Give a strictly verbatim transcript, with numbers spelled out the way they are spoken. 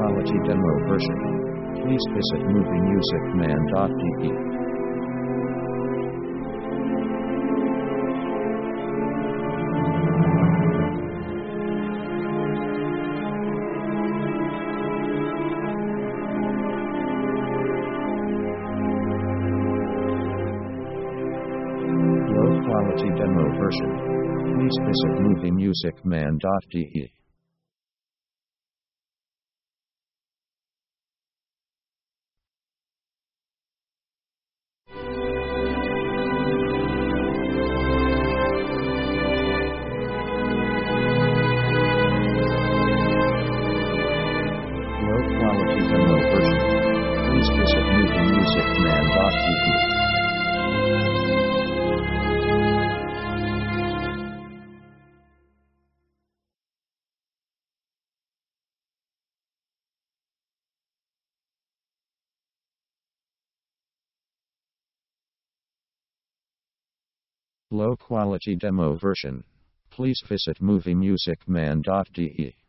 quality demo version. Please visit movie music man dot d e. Low quality demo version. Please visit movie music man dot d e. Low quality demo version. Please visit movie music man dot d e. Low quality demo version. Please visit movie music man dot d e.